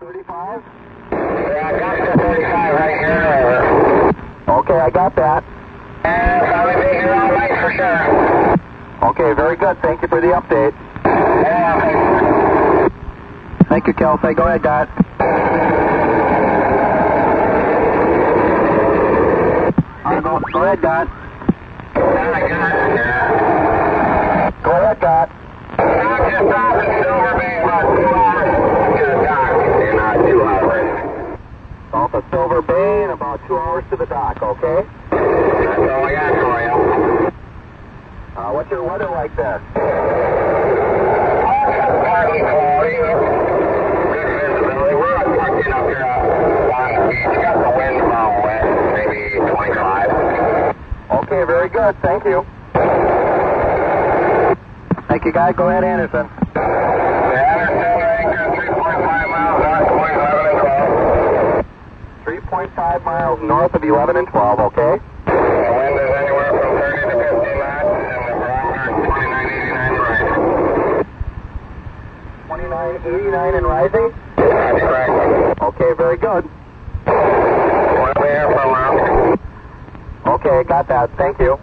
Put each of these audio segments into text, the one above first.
35? Yeah, I got the 35 right here, over. Okay, I got that. And probably be here all night for sure. Okay, very good. Thank you for the update. Yeah, thanks. Thank you, Kelsey. Go ahead, Dot. Go ahead, Dot. Go ahead, Dot. I'm just off in Silver Bay, about 2 hours to the dock in 2 hours. Off of Silver Bay in about 2 hours to the dock, okay? That's all I got for you. What's your weather like there? Partly cloudy, good visibility. We're not tucked in up here on the beach. Got the wind about west, maybe 25. Okay, very good. Thank you. Thank you, guys. Go ahead, Anderson. The Anderson anchor 3.5 miles north of 11 and 12. 3.5 miles north of 11 and 12, okay? The wind is anywhere from 30 to 50 knots, and the barometer is 2989 right. 2989 and rising? That's correct. Okay, very good. We'll be here for a while. Okay, got that. Thank you.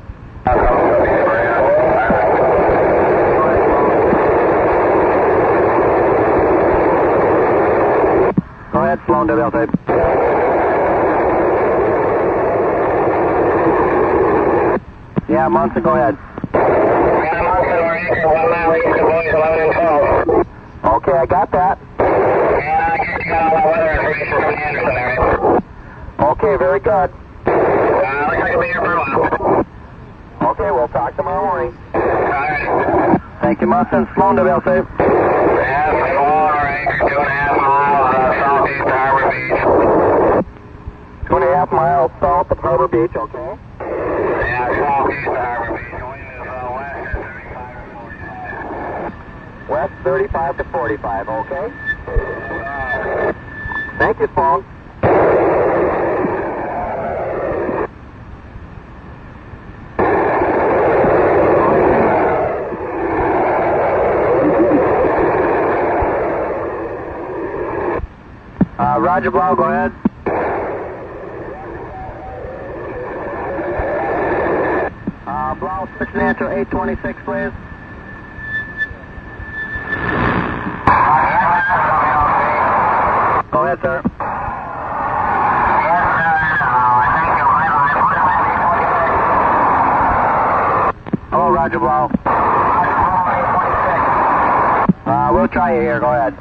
Go ahead, Sloan Deville. Yeah, Munson, go ahead. Yeah, Munson, we're anchored 1 mile east of Boys 11 and 12. Okay, I got that. Yeah, I guess you got all that weather information from the Anderson area. Okay, very good. Looks like you'll be here for a while. Okay, we'll talk tomorrow morning. All right. Thank you, Munson. Sloan Deville, safe. Yeah, Sloan, we're anchored 2.5 miles southeast of Harbor Beach. 2.5 miles south of Harbor Beach, okay? Yeah, southeast of Harbor Beach. Wind is west 35 to 45. West 35 to 45, okay? Thank you, Sloan. Roger Blau, go ahead. Blau, 6 natural 826, please. Go ahead, sir. Hello, Roger Blau. We'll try you here. Go ahead.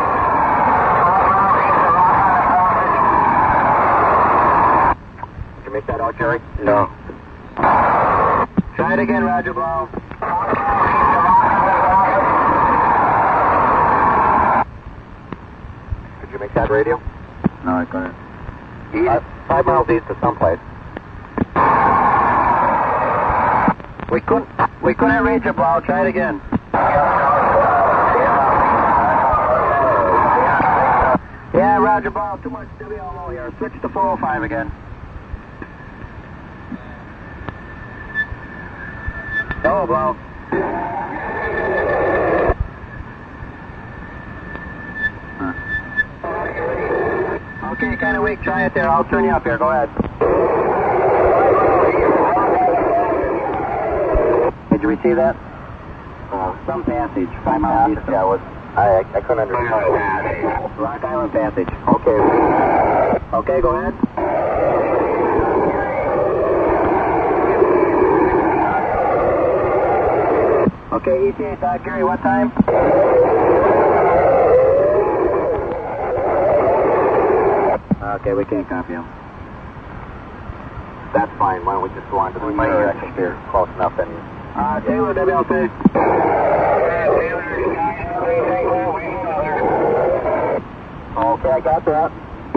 Did you make that out, Jerry? No. Try it again, Roger Blau. Did you make that radio? No, I couldn't. East, 5 miles east of someplace. We couldn't reach it, Blau. Try it again. Yeah, Roger Blau. Too much WLO here. Switch to 405 again. Hello, Blau. Okay, kind of weak. Try it there. I'll turn you up here. Go ahead. Did you receive that? Some passage. 5 miles east. Yeah, I couldn't understand. Rock Island Passage. Okay. Okay, go ahead. Okay, ETA, Gary, what time? Okay, we can't copy him. That's fine. Why don't we just go on to the We might direction here? Close enough, then. Taylor, WLC. Okay, I got that.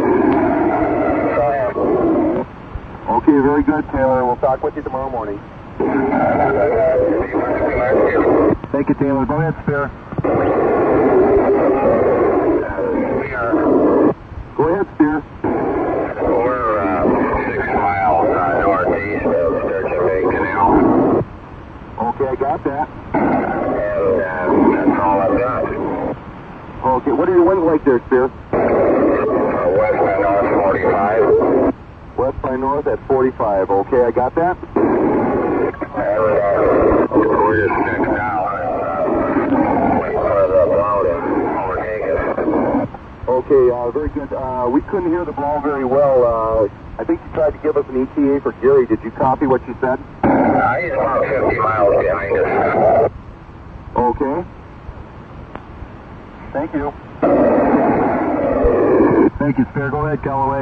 Okay, very good, Taylor. We'll talk with you tomorrow morning. Thank you, Taylor. Go ahead, Spear. Go ahead, Spear. We're 6 miles northeast of Sturgeon Bay Canal. Okay, I got that. And that's all I've got. Okay, what are your winds like there, Spear? 45. West by north at 45. Okay, I got that. We're just next now. Waiting for the blow to overtake us. Okay, very good. We couldn't hear the blow very well. I think you tried to give us an ETA for Gary. Did you copy what you said? He's about 50 miles behind us. Okay. Thank you. Thank you, Spare. Go ahead, Callaway.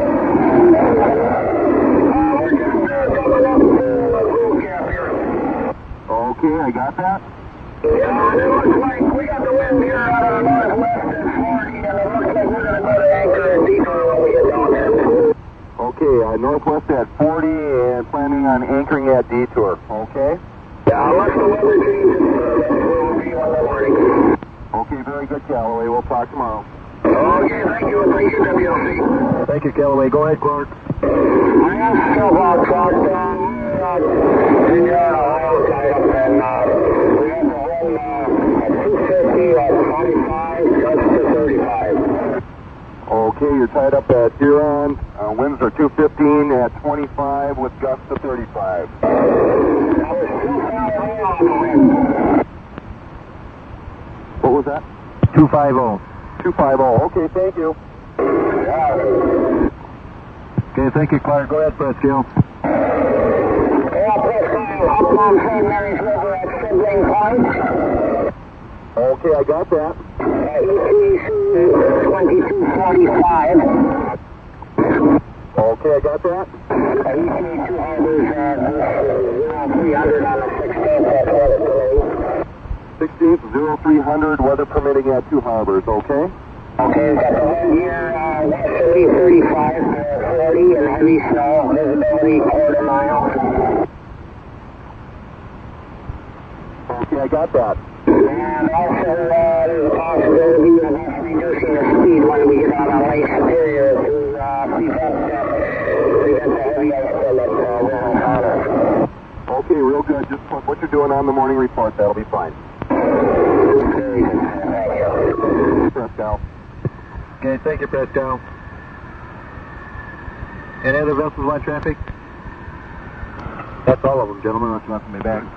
We're just coming up to Blue Cap here. Okay, I got that. Yeah, it looks like we got the wind here out of the northwest at 40, and it looks like we're going to go to anchor and detour when we get down there. Okay, northwest at 40 and planning on anchoring at Detour. Okay? Yeah, unless the weather changes, we'll be on the morning. Okay, very good, Callaway. We'll talk tomorrow. Okay, thank you. Thank you, WLC. Thank you, Callaway. Go ahead, Clark. I am still about clocked down in Ohio tied up, and we have to run at 250 at 25, gusts to 35. Okay, you're tied up at Huron. Winds are 215 at 25 with gusts to 35. Now we're still far away on the wind. What was that? 250. 250. Okay, thank you. Yeah. Okay, thank you, Clark. Go ahead, Prescale. Yeah, Prescale, up on St. Mary's River at Sibling Point. Okay, I got that. ETC 2245. Okay, I got that. ETA 2 harbors at 0300 on the 16th at weather permitting. 16th, 0300, weather permitting at 2 harbors, okay? Okay, we've got the wind here, westerly 35 to 40 and heavy snow, visibility quarter mile. Okay, I got that. And also, there's a possibility of us reducing the speed when we get out on Lake Superior to prevent the heavy ice buildup we'll encounter. Okay, real good. Just put what you're doing on the morning report. That'll be fine. Very good. Thank you. Prescal. Okay, thank you, Prescal. Any other vessels on traffic? That's all of them, gentlemen. That's not me back.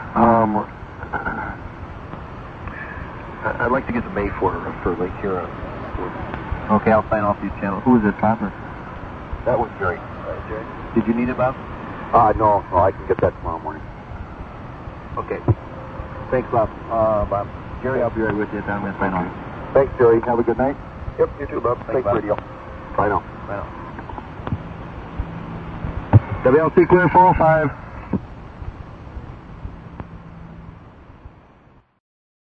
I'd like to get the May for Lake Huron. Okay, I'll sign off these channels. Who was it, Copper? That was Jerry. Jerry? Did you need it, Bob? No, I can get that tomorrow morning. Okay. Thanks, Bob. Bob. Jerry, I'll be right with you. I'm going to sign off. Thanks, Jerry. Have a good night. Yep, you too, Bob. Thanks, Radio. Bye now. Bye now. WLC clear 405.